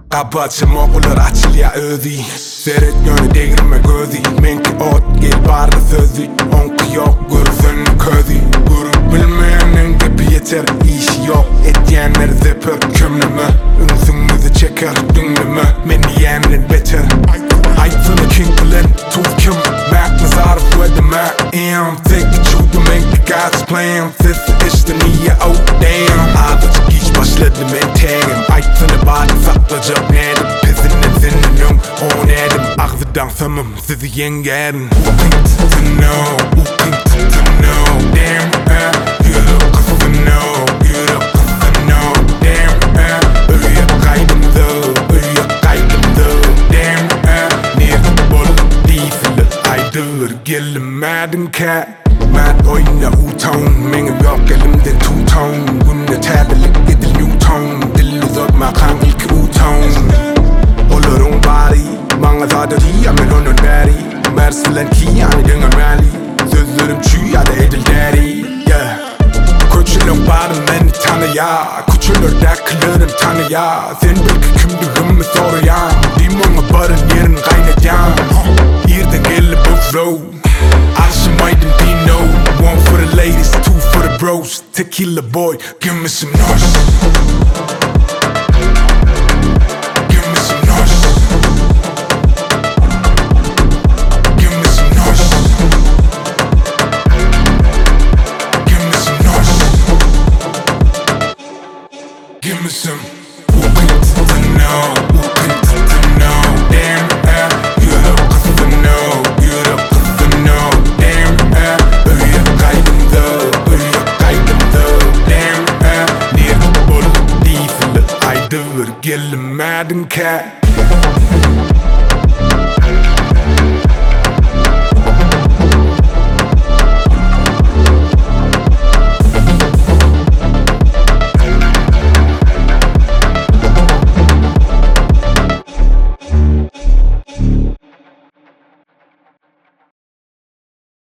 Kapı açım okullar açılya özi. Seret yönü değirme gözü. Menki ot gel barda sözü. Onku yok gözünün közü. Grup bilmeyenin gibi yeter işi yok. Etyenler zepper kümleme. Ünsünümüzü çeker dünleme. Meni yenler beter. Aytını king bilen tuvkim. Merkni zarf ödeme. Tek çuğdu menki God's plan. Sesi işte niye oh damn. Ağzı giş başladım en tegim. Aytını bari saklayacak nedim. Pezinin zinnin on edim. Ağzıdan samım sizi yengerim. Who to know, who to know. Damn yürü kız to know, yürü kız to know. Damn öyle kaydımdı, öyle kaydımdı. Damn niyet bol değilsili aydır. Gelmedin kat. Mad oyna U-tone. Mengim yok elimde two-tone. Günde terbilik edil Newton. Dil uzatma kan ilk U-tone. Olurun bari bana zaten iyi ama onun beri. Mersilen ki yani dengan rally. Sözlerim çüy ya da edil deri. Küçülün bari beni tanı ya. Küçülür dakılırım tanı ya. Sen belki kimdiğimi soruyan. Dimona barın yerin kaynayacağım. Yerden gelip bu Aşamaydın Dino. One for the ladies, two for the bros. Tequila boy, give me some noise. Give me some noise. Give me some noise. Give me some noise. Give me some. Who to know? Who to know? Damn, you look to know. You look to know. Damn, öyle kaydımdı, öyle kaydımdı. Damn, niyet bol değilsili aydır. Gelmedin kat.